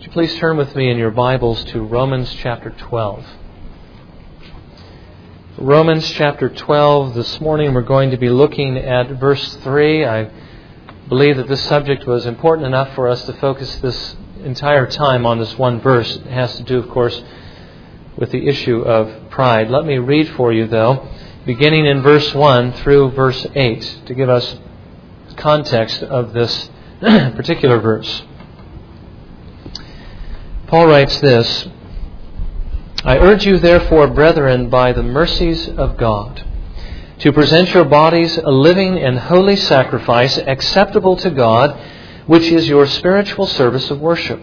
Would you please turn with me in your Bibles to Romans chapter 12. Romans chapter 12. This morning we're going to be looking at verse 3. I believe that this subject was important enough for us to focus this entire time on this one verse. It has to do, of course, with the issue of pride. Let me read for you, though, beginning in verse 1 through verse 8, to give us context of this particular verse. Paul writes this: I urge you, therefore, brethren, by the mercies of God, to present your bodies a living and holy sacrifice acceptable to God, which is your spiritual service of worship.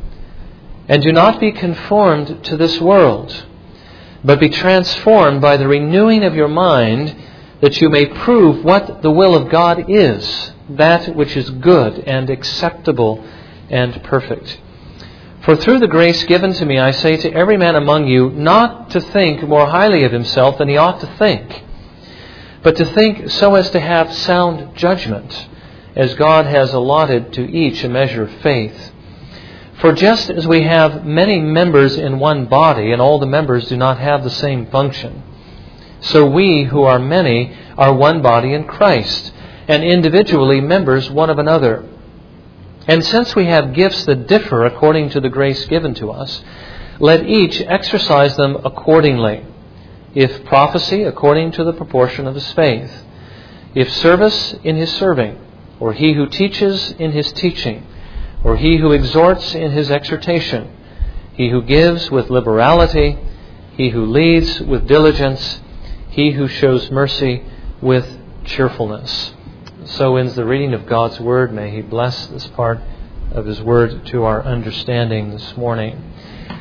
And do not be conformed to this world, but be transformed by the renewing of your mind, that you may prove what the will of God is, that which is good and acceptable and perfect. For through the grace given to me, I say to every man among you, not to think more highly of himself than he ought to think, but to think so as to have sound judgment, as God has allotted to each a measure of faith. For just as we have many members in one body, and all the members do not have the same function, so we who are many are one body in Christ, and individually members one of another. And since we have gifts that differ according to the grace given to us, let each exercise them accordingly. If prophecy, according to the proportion of his faith. If service, in his serving. Or he who teaches, in his teaching. Or he who exhorts, in his exhortation. He who gives with liberality. He who leads with diligence. He who shows mercy with cheerfulness. So ends the reading of God's Word. May He bless this part of His Word to our understanding this morning.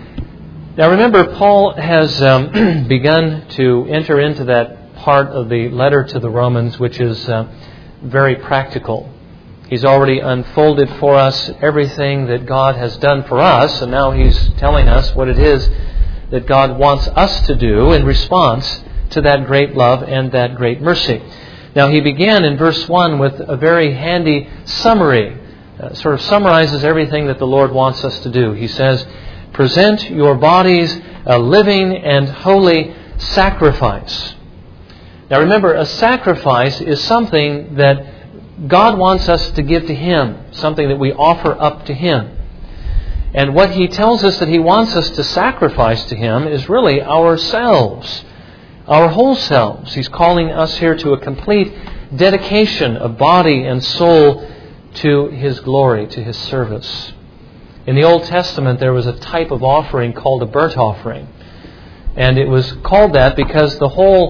Now remember, Paul has begun to enter into that part of the letter to the Romans which is very practical. He's already unfolded for us everything that God has done for us, and now he's telling us what it is that God wants us to do in response to that great love and that great mercy. Now, he began in verse 1 with a very handy summary. Sort of summarizes everything that the Lord wants us to do. He says, present your bodies a living and holy sacrifice. Now remember, a sacrifice is something that God wants us to give to Him, something that we offer up to Him. And what He tells us that He wants us to sacrifice to Him is really ourselves. Our whole selves. He's calling us here to a complete dedication of body and soul to His glory, to His service. In the Old Testament, there was a type of offering called a burnt offering. And it was called that because the whole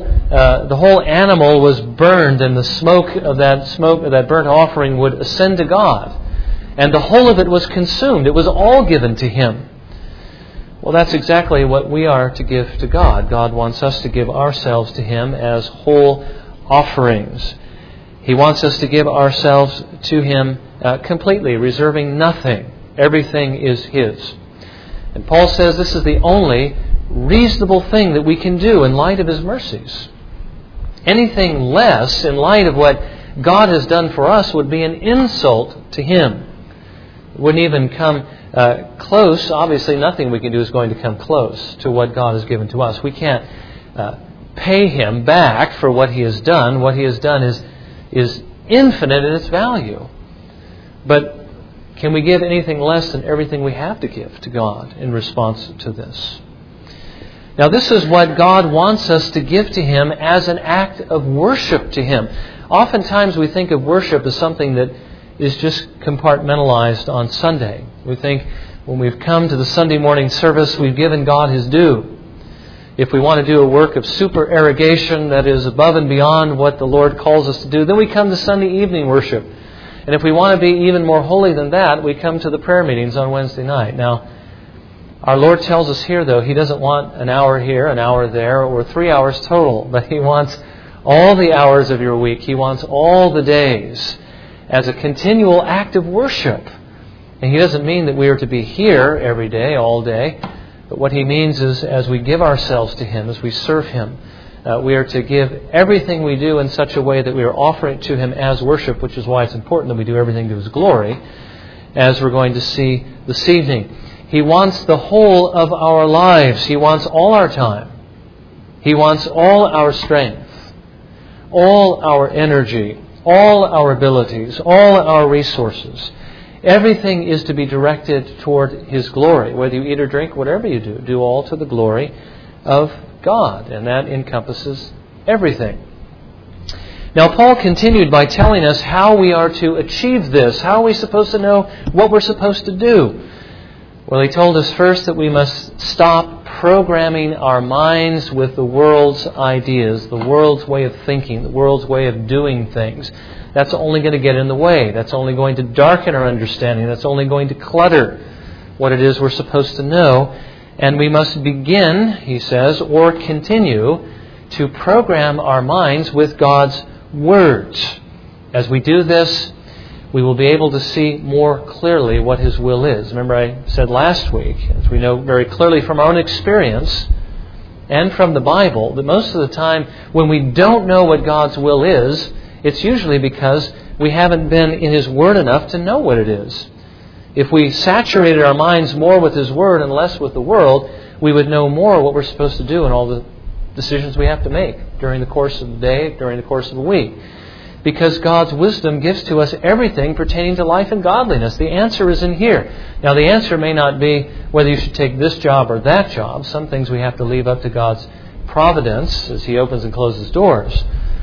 animal was burned, and the smoke of that burnt offering would ascend to God. And the whole of it was consumed. It was all given to Him. Well, that's exactly what we are to give to God. God wants us to give ourselves to Him as whole offerings. He wants us to give ourselves to Him completely, reserving nothing. Everything is His. And Paul says this is the only reasonable thing that we can do in light of His mercies. Anything less in light of what God has done for us would be an insult to Him. It wouldn't even come close. Obviously, nothing we can do is going to come close to what God has given to us. We can't pay Him back for what He has done. What He has done is infinite in its value. But can we give anything less than everything we have to give to God in response to this? Now, this is what God wants us to give to Him as an act of worship to Him. Oftentimes we think of worship as something that is just compartmentalized on Sunday. We think when we've come to the Sunday morning service, we've given God His due. If we want to do a work of supererogation that is above and beyond what the Lord calls us to do, then we come to Sunday evening worship. And if we want to be even more holy than that, we come to the prayer meetings on Wednesday night. Now, our Lord tells us here, though, He doesn't want an hour here, an hour there, or 3 hours total, but He wants all the hours of your week. He wants all the days as a continual act of worship. And He doesn't mean that we are to be here every day, all day. But what He means is as we give ourselves to Him, as we serve Him, we are to give everything we do in such a way that we are offering it to Him as worship, which is why it's important that we do everything to His glory, as we're going to see this evening. He wants the whole of our lives. He wants all our time. He wants all our strength, all our energy, all our abilities, all our resources. Everything is to be directed toward His glory. Whether you eat or drink, whatever you do all to the glory of God. And that encompasses everything. Now, Paul continued by telling us how we are to achieve this. How are we supposed to know what we're supposed to do? Well, he told us first that we must stop programming our minds with the world's ideas, the world's way of thinking, the world's way of doing things. That's only going to get in the way. That's only going to darken our understanding. That's only going to clutter what it is we're supposed to know. And we must begin, he says, or continue to program our minds with God's words. As we do this, we will be able to see more clearly what His will is. Remember, I said last week, as we know very clearly from our own experience and from the Bible, that most of the time when we don't know what God's will is, it's usually because we haven't been in His Word enough to know what it is. If we saturated our minds more with His Word and less with the world, we would know more what we're supposed to do in all the decisions we have to make during the course of the day, during the course of the week. Because God's wisdom gives to us everything pertaining to life and godliness. The answer is in here. Now, the answer may not be whether you should take this job or that job. Some things we have to leave up to God's providence as He opens and closes doors.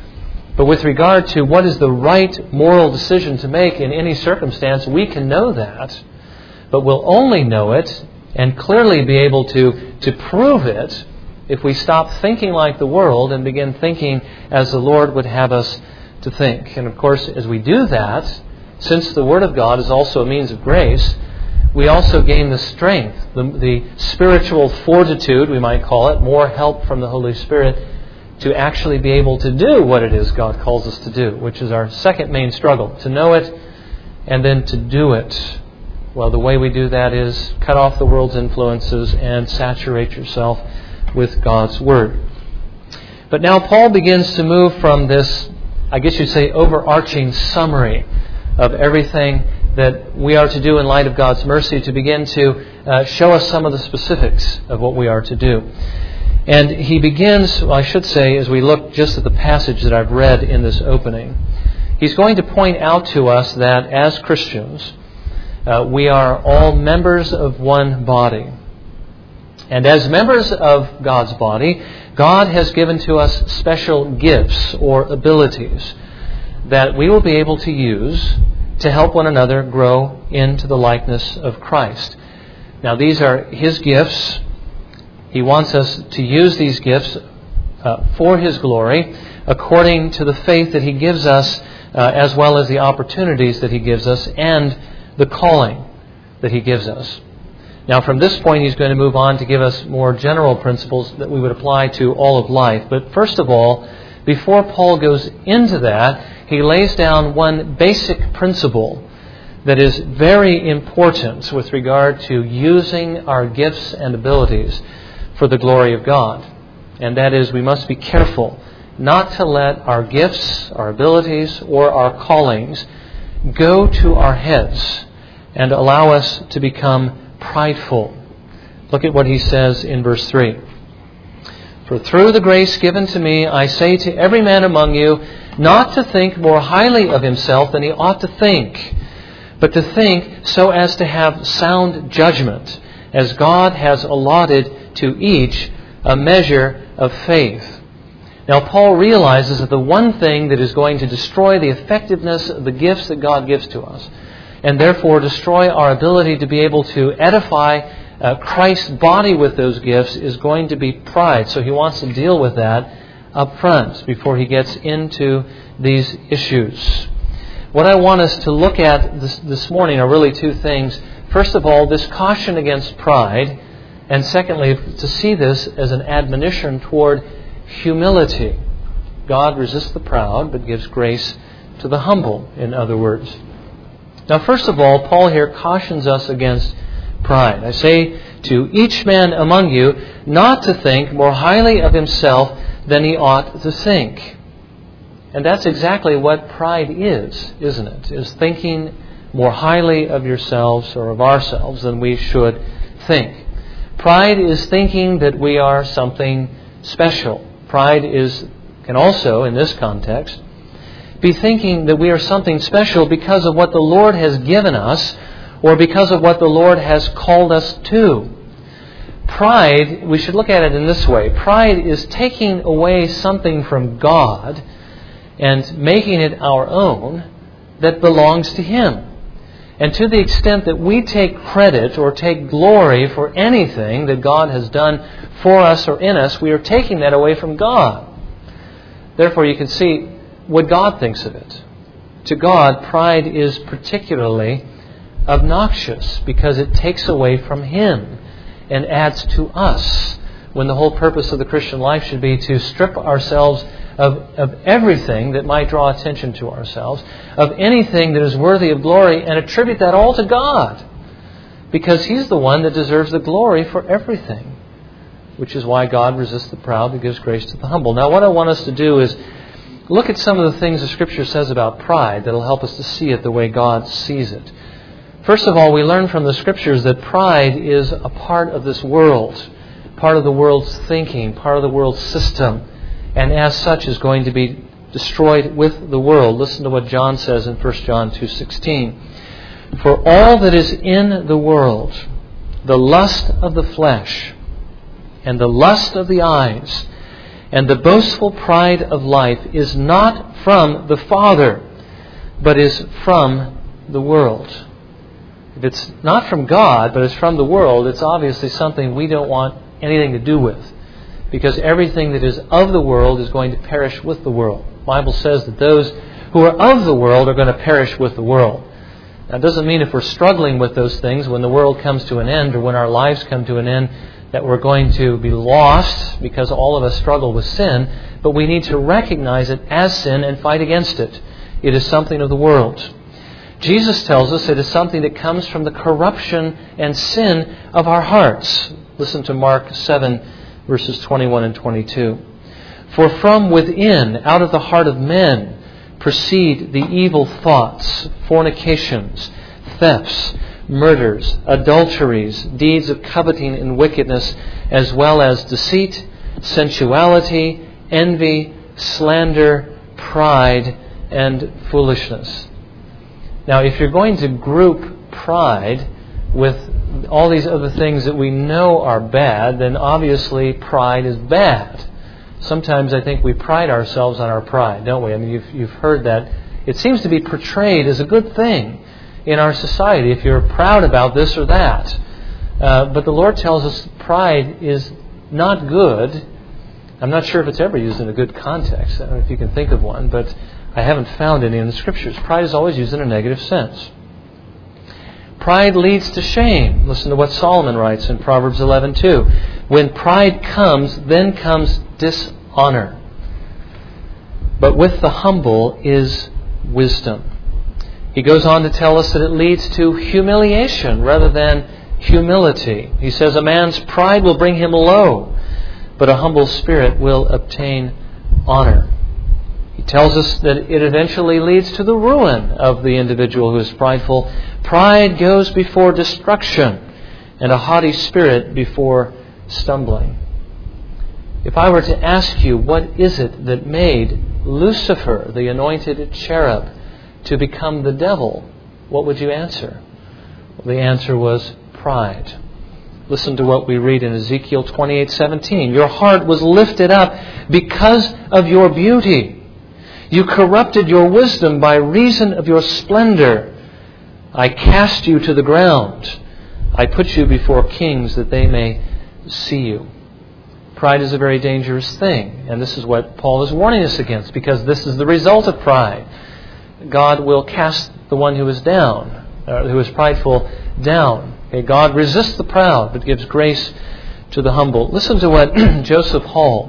But with regard to what is the right moral decision to make in any circumstance, we can know that. But we'll only know it and clearly be able to prove it if we stop thinking like the world and begin thinking as the Lord would have us to think. And of course, as we do that, since the Word of God is also a means of grace, we also gain the strength, the spiritual fortitude, we might call it, more help from the Holy Spirit to actually be able to do what it is God calls us to do, which is our second main struggle, to know it and then to do it. Well, the way we do that is cut off the world's influences and saturate yourself with God's Word. But now Paul begins to move from this, I guess you'd say, overarching summary of everything that we are to do in light of God's mercy to begin to show us some of the specifics of what we are to do. And he begins, well, I should say, as we look just at the passage that I've read in this opening, he's going to point out to us that as Christians, we are all members of one body. And as members of God's body, God has given to us special gifts or abilities that we will be able to use to help one another grow into the likeness of Christ. Now, these are His gifts. He wants us to use these gifts for His glory according to the faith that He gives us as well as the opportunities that He gives us and the calling that He gives us. Now, from this point, he's going to move on to give us more general principles that we would apply to all of life. But first of all, before Paul goes into that, he lays down one basic principle that is very important with regard to using our gifts and abilities for the glory of God. And that is, we must be careful not to let our gifts, our abilities, or our callings go to our heads and allow us to become prideful. Look at what he says in verse 3. For through the grace given to me, I say to every man among you, not to think more highly of himself than he ought to think, but to think so as to have sound judgment, as God has allotted to each a measure of faith. Now, Paul realizes that the one thing that is going to destroy the effectiveness of the gifts that God gives to us, and therefore destroy our ability to be able to edify Christ's body with those gifts, is going to be pride. So he wants to deal with that up front before he gets into these issues. What I want us to look at this morning are really two things. First of all, this caution against pride, and secondly, to see this as an admonition toward humility. God resists the proud, but gives grace to the humble, in other words. Now, first of all, Paul here cautions us against pride. I say to each man among you not to think more highly of himself than he ought to think. And that's exactly what pride is, isn't it? Is thinking more highly of yourselves or of ourselves than we should think. Pride is thinking that we are something special. Pride can also, in this context, be thinking that we are something special because of what the Lord has given us or because of what the Lord has called us to. Pride, we should look at it in this way. Pride is taking away something from God and making it our own that belongs to Him. And to the extent that we take credit or take glory for anything that God has done for us or in us, we are taking that away from God. Therefore, you can see what God thinks of it. To God, pride is particularly obnoxious because it takes away from Him and adds to us, when the whole purpose of the Christian life should be to strip ourselves of everything that might draw attention to ourselves, of anything that is worthy of glory, and attribute that all to God, because He's the one that deserves the glory for everything, which is why God resists the proud but gives grace to the humble. Now, what I want us to do is look at some of the things the Scripture says about pride that will help us to see it the way God sees it. First of all, we learn from the Scriptures that pride is a part of this world, part of the world's thinking, part of the world's system, and as such is going to be destroyed with the world. Listen to what John says in 1 John 2:16. For all that is in the world, the lust of the flesh, and the lust of the eyes, and the boastful pride of life is not from the Father, but is from the world. If it's not from God, but it's from the world, it's obviously something we don't want anything to do with. Because everything that is of the world is going to perish with the world. The Bible says that those who are of the world are going to perish with the world. That doesn't mean if we're struggling with those things, when the world comes to an end or when our lives come to an end, that we're going to be lost because all of us struggle with sin. But we need to recognize it as sin and fight against it. It is something of the world. Jesus tells us it is something that comes from the corruption and sin of our hearts. Listen to Mark 7, verses 21 and 22. For from within, out of the heart of men, proceed the evil thoughts, fornications, thefts, murders, adulteries, deeds of coveting and wickedness, as well as deceit, sensuality, envy, slander, pride, and foolishness. Now, if you're going to group pride with all these other things that we know are bad, then obviously pride is bad. Sometimes I think we pride ourselves on our pride, don't we? I mean, you've heard that. It seems to be portrayed as a good thing in our society if you're proud about this or that. But the Lord tells us pride is not good. I'm not sure if it's ever used in a good context. I don't know if you can think of one, but I haven't found any in the Scriptures. Pride is always used in a negative sense. Pride leads to shame. Listen to what Solomon writes in Proverbs 11:2. When pride comes, then comes dishonor. But with the humble is wisdom. He goes on to tell us that it leads to humiliation rather than humility. He says a man's pride will bring him low, but a humble spirit will obtain honor. He tells us that it eventually leads to the ruin of the individual who is prideful. Pride goes before destruction, and a haughty spirit before stumbling. If I were to ask you, what is it that made Lucifer, the anointed cherub, to become the devil, what would you answer? Well, the answer was pride. Listen to what we read in Ezekiel 28:17. Your heart was lifted up because of your beauty. You corrupted your wisdom by reason of your splendor. I cast you to the ground. I put you before kings that they may see you. Pride is a very dangerous thing. And this is what Paul is warning us against, because this is the result of pride. God will cast the one who is down, who is prideful, down. Okay, God resists the proud, but gives grace to the humble. Listen to what Joseph Hall,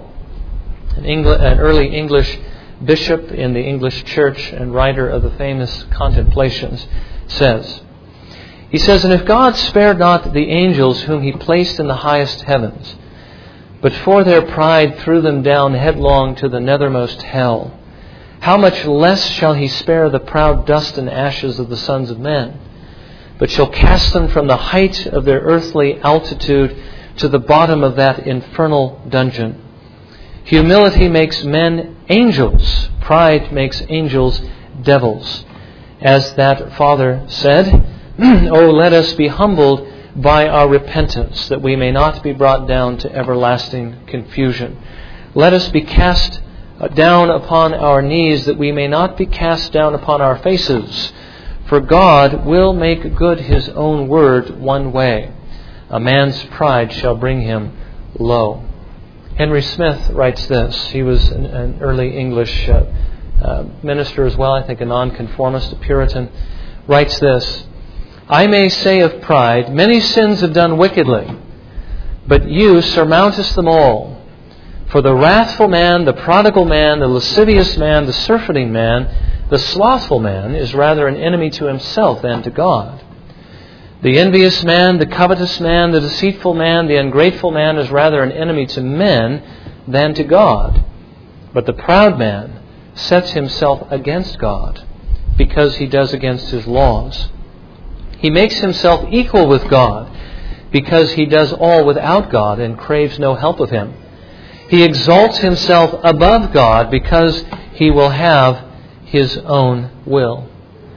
an early English bishop in the English church and writer of the famous Contemplations, says. He says, and if God spared not the angels whom He placed in the highest heavens, but for their pride threw them down headlong to the nethermost hell, how much less shall He spare the proud dust and ashes of the sons of men, but shall cast them from the height of their earthly altitude to the bottom of that infernal dungeon. Humility makes men angels. Pride makes angels devils. As that father said, "Oh, let us be humbled by our repentance, that we may not be brought down to everlasting confusion. Let us be cast down upon our knees, that we may not be cast down upon our faces. For God will make good His own word one way. A man's pride shall bring him low." Henry Smith writes this. He was an early English minister as well, I think a nonconformist, a Puritan. Writes this: "I may say of pride, many sins have done wickedly, but you surmountest them all. For the wrathful man, the prodigal man, the lascivious man, the surfeiting man, the slothful man is rather an enemy to himself than to God. The envious man, the covetous man, the deceitful man, the ungrateful man is rather an enemy to men than to God. But the proud man sets himself against God, because he does against His laws. He makes himself equal with God, because he does all without God and craves no help of Him. He exalts himself above God, because he will have his own will."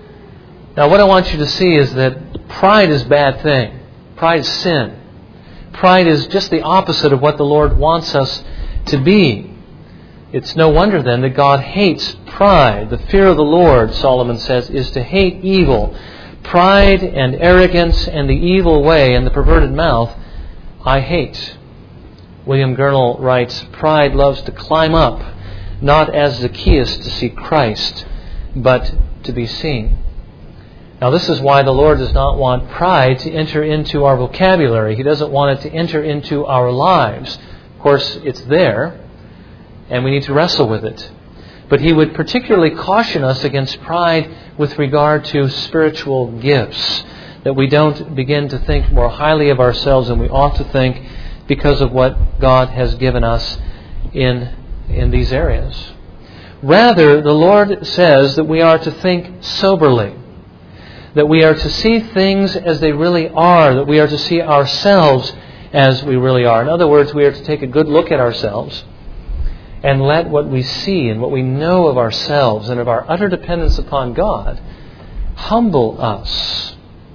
Now, what I want you to see is that pride is a bad thing. Pride is sin. Pride is just the opposite of what the Lord wants us to be. It's no wonder then that God hates pride. The fear of the Lord, Solomon says, is to hate evil. Pride and arrogance and the evil way and the perverted mouth I hate. William Gurnall writes, "Pride loves to climb up, not as Zacchaeus to see Christ, but to be seen." Now, this is why the Lord does not want pride to enter into our vocabulary. He doesn't want it to enter into our lives. Of course, it's there, and we need to wrestle with it. But He would particularly caution us against pride with regard to spiritual gifts, that we don't begin to think more highly of ourselves than we ought to think, because of what God has given us in these areas. Rather, the Lord says that we are to think soberly, that we are to see things as they really are, that we are to see ourselves as we really are. In other words, we are to take a good look at ourselves and let what we see and what we know of ourselves and of our utter dependence upon God humble us.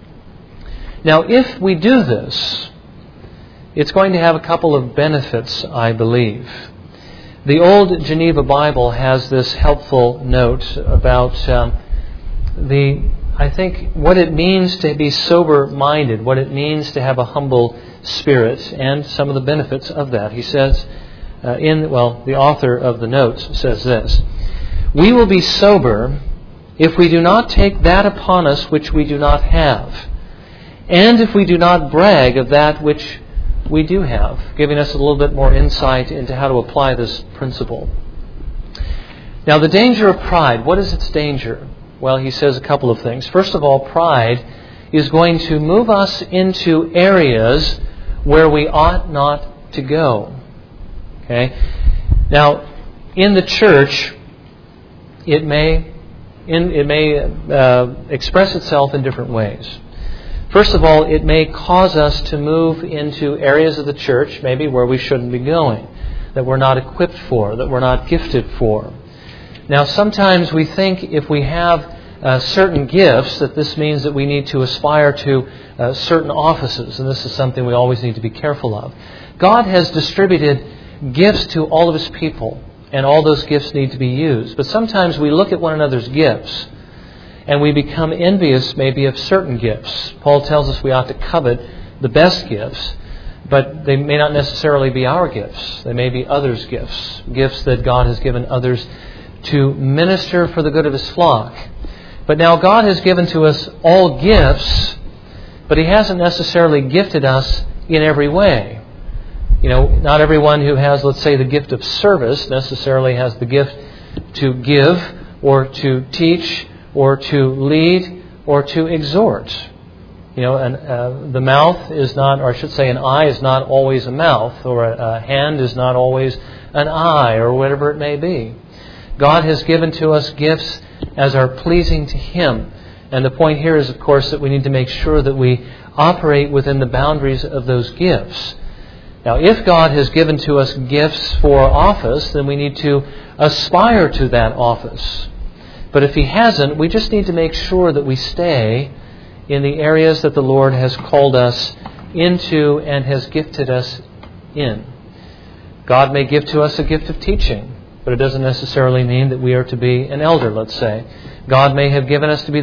Now, if we do this, it's going to have a couple of benefits, I believe. The old Geneva Bible has this helpful note about I think, what it means to be sober-minded, what it means to have a humble spirit, and some of the benefits of that. He says, the author of the notes says this: "We will be sober if we do not take that upon us which we do not have, and if we do not brag of that which we do have," giving us a little bit more insight into how to apply this principle. Now, the danger of pride, what is its danger? Well, he says a couple of things. First of all, pride is going to move us into areas where we ought not to go. Okay? Now, in the church, it may express itself in different ways. First of all, it may cause us to move into areas of the church, maybe where we shouldn't be going, that we're not equipped for, that we're not gifted for. Now, sometimes we think if we have certain gifts, that this means that we need to aspire to certain offices, and this is something we always need to be careful of. God has distributed gifts to all of His people, and all those gifts need to be used. But sometimes we look at one another's gifts, and we become envious maybe of certain gifts. Paul tells us we ought to covet the best gifts, but they may not necessarily be our gifts. They may be others' gifts, gifts that God has given others to minister for the good of His flock. But now God has given to us all gifts, but He hasn't necessarily gifted us in every way. You know, not everyone who has, let's say, the gift of service necessarily has the gift to give or to teach or to lead or to exhort. You know, and the mouth is not, or I should say an eye is not always a mouth, or a hand is not always an eye, or whatever it may be. God has given to us gifts as are pleasing to Him. And the point here is, of course, that we need to make sure that we operate within the boundaries of those gifts. Now, if God has given to us gifts for office, then we need to aspire to that office. But if He hasn't, we just need to make sure that we stay in the areas that the Lord has called us into and has gifted us in. God may give to us a gift of teaching, but it doesn't necessarily mean that we are to be an elder, let's say. God may have given us the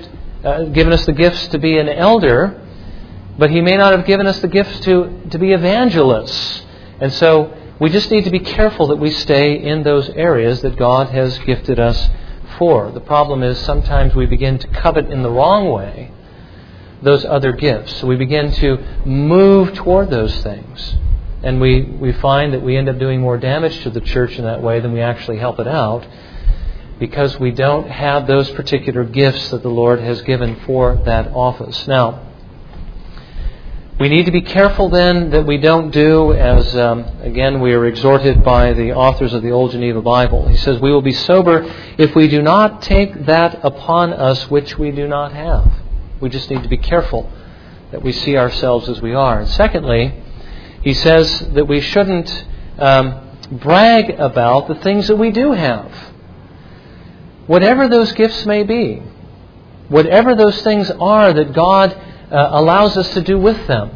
gifts to be an elder, but He may not have given us the gifts to be evangelists. And so we just need to be careful that we stay in those areas that God has gifted us for. The problem is sometimes we begin to covet in the wrong way those other gifts. So we begin to move toward those things. And we find that we end up doing more damage to the church in that way than we actually help it out, because we don't have those particular gifts that the Lord has given for that office. Now, we need to be careful then that we don't do as, again, we are exhorted by the authors of the Old Geneva Bible. He says, we will be sober if we do not take that upon us which we do not have. We just need to be careful that we see ourselves as we are. And secondly, he says that we shouldn't brag about the things that we do have. Whatever those gifts may be, whatever those things are that God allows us to do with them.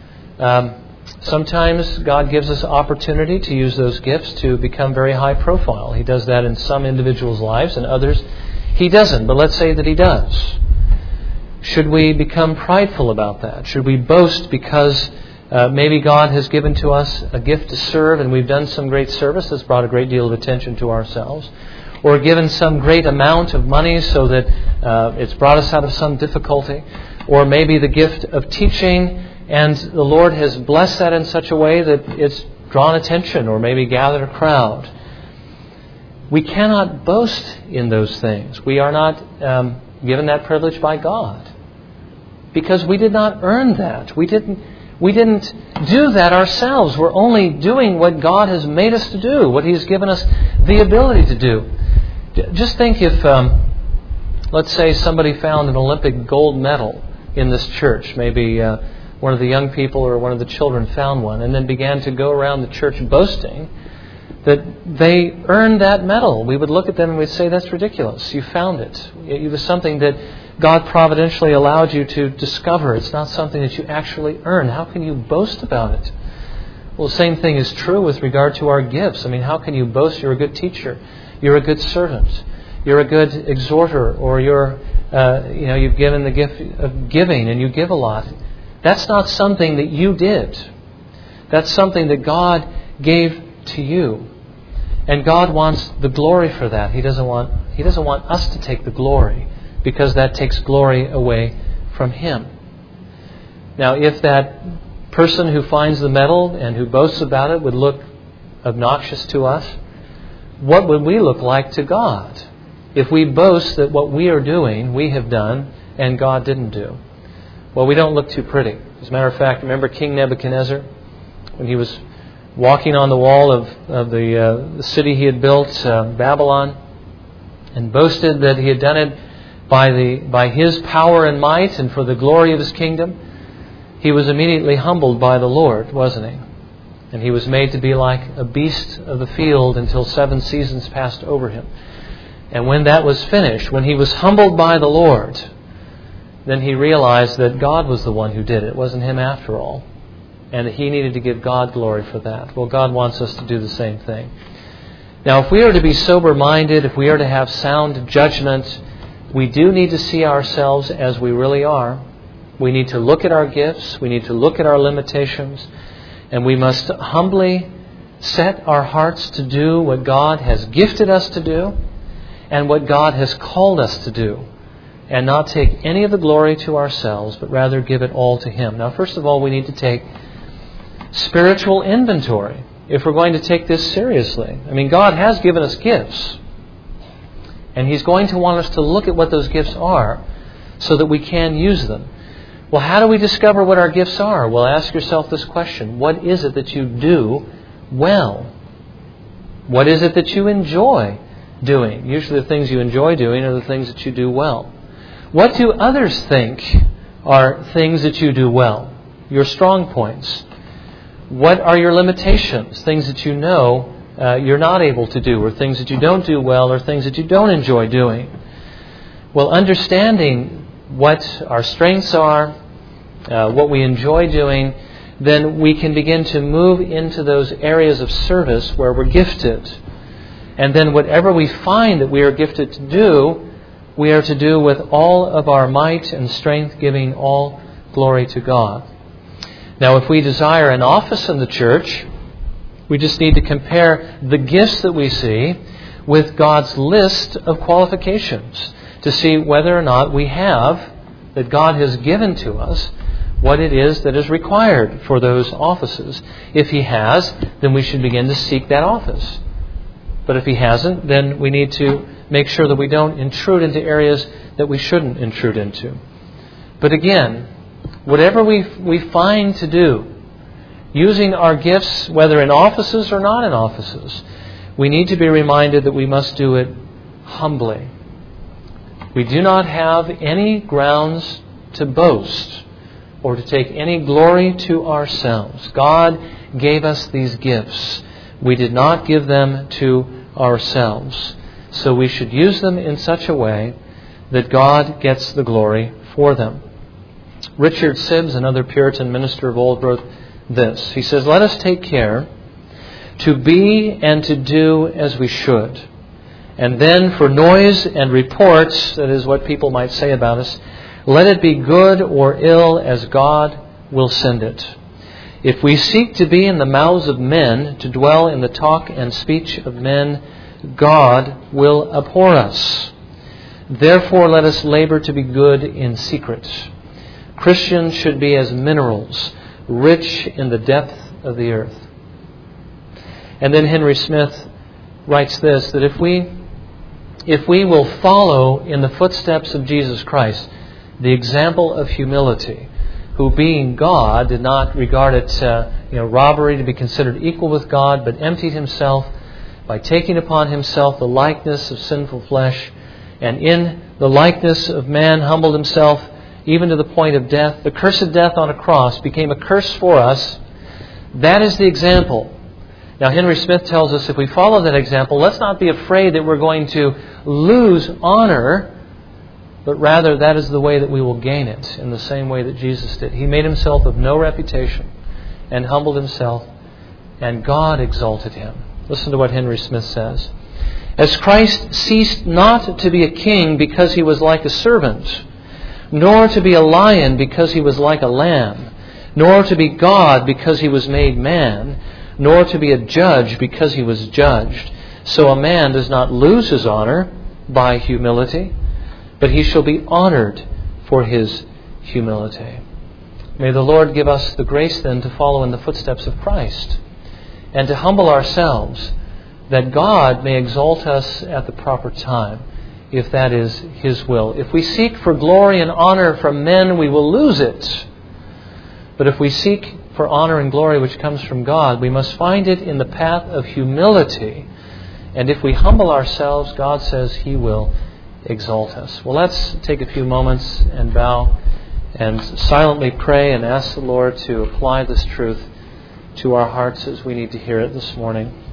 Sometimes God gives us opportunity to use those gifts to become very high profile. He does that in some individuals' lives, and others He doesn't. But let's say that He does. Should we become prideful about that? Should we boast because maybe God has given to us a gift to serve and we've done some great service that's brought a great deal of attention to ourselves? Or given some great amount of money so that it's brought us out of some difficulty? Or maybe the gift of teaching, and the Lord has blessed that in such a way that it's drawn attention or maybe gathered a crowd. We cannot boast in those things. We are not given that privilege by God, because we did not earn that. We didn't do that ourselves. We're only doing what God has made us to do, what He has given us the ability to do. Just think if, let's say, somebody found an Olympic gold medal in this church. Maybe one of the young people or one of the children found one and then began to go around the church boasting that they earned that medal. We would look at them and we'd say, that's ridiculous. You found it. It was something that God providentially allowed you to discover. It's not something that you actually earned. How can you boast about it? Well, the same thing is true with regard to our gifts. I mean, how can you boast you're a good teacher? You're a good servant. You're a good exhorter, or you've given the gift of giving and you give a lot. That's not something that you did. That's something that God gave to you. And God wants the glory for that. He doesn't want us to take the glory, because that takes glory away from Him. Now, if that person who finds the medal and who boasts about it would look obnoxious to us, what would we look like to God if we boast that what we are doing, we have done, and God didn't do? Well, we don't look too pretty. As a matter of fact, remember King Nebuchadnezzar, when he was walking on the wall of the city he had built, Babylon, and boasted that he had done it by his power and might and for the glory of his kingdom. He was immediately humbled by the Lord, wasn't he? And he was made to be like a beast of the field until 7 seasons passed over him. And when that was finished, when he was humbled by the Lord, then he realized that God was the one who did it. It wasn't him after all. And that he needed to give God glory for that. Well, God wants us to do the same thing. Now, if we are to be sober-minded, if we are to have sound judgment, we do need to see ourselves as we really are. We need to look at our gifts. We need to look at our limitations. And we must humbly set our hearts to do what God has gifted us to do and what God has called us to do, and not take any of the glory to ourselves, but rather give it all to Him. Now, first of all, we need to take spiritual inventory if we're going to take this seriously. I mean, God has given us gifts, and He's going to want us to look at what those gifts are so that we can use them. Well, how do we discover what our gifts are? Well, ask yourself this question. What is it that you do well? What is it that you enjoy doing. Usually the things you enjoy doing are the things that you do well. What do others think are things that you do well? Your strong points. What are your limitations? Things that you know you're not able to do, or things that you don't do well, or things that you don't enjoy doing. Well, understanding what our strengths are, what we enjoy doing, then we can begin to move into those areas of service where we're gifted. And then whatever we find that we are gifted to do, we are to do with all of our might and strength, giving all glory to God. Now, if we desire an office in the church, we just need to compare the gifts that we see with God's list of qualifications to see whether or not we have, that God has given to us, what it is that is required for those offices. If He has, then we should begin to seek that office. But if He hasn't, then we need to make sure that we don't intrude into areas that we shouldn't intrude into. But again, whatever we find to do, using our gifts, whether in offices or not in offices, we need to be reminded that we must do it humbly. We do not have any grounds to boast or to take any glory to ourselves. God gave us these gifts. We did not give them to ourselves. So we should use them in such a way that God gets the glory for them. Richard Sibbes, another Puritan minister of old, wrote this. He says, "Let us take care to be and to do as we should. And then for noise and reports, that is what people might say about us, let it be good or ill as God will send it. If we seek to be in the mouths of men, to dwell in the talk and speech of men, God will abhor us. Therefore let us labor to be good in secret. Christians should be as minerals, rich in the depth of the earth." And then Henry Smith writes this, that if we will follow in the footsteps of Jesus Christ, the example of humility, who being God did not regard it robbery to be considered equal with God, but emptied Himself by taking upon Himself the likeness of sinful flesh, and in the likeness of man humbled Himself even to the point of death. The cursed death on a cross became a curse for us. That is the example. Now, Henry Smith tells us if we follow that example, let's not be afraid that we're going to lose honor, but rather that is the way that we will gain it, in the same way that Jesus did. He made Himself of no reputation and humbled Himself, and God exalted Him. Listen to what Henry Smith says. "As Christ ceased not to be a king because He was like a servant, nor to be a lion because He was like a lamb, nor to be God because He was made man, nor to be a judge because He was judged, so a man does not lose his honor by humility, but he shall be honored for his humility." May the Lord give us the grace then to follow in the footsteps of Christ and to humble ourselves, that God may exalt us at the proper time, if that is His will. If we seek for glory and honor from men, we will lose it. But if we seek for honor and glory which comes from God, we must find it in the path of humility. And if we humble ourselves, God says He will exalt us. Well, let's take a few moments and bow and silently pray and ask the Lord to apply this truth to our hearts as we need to hear it this morning.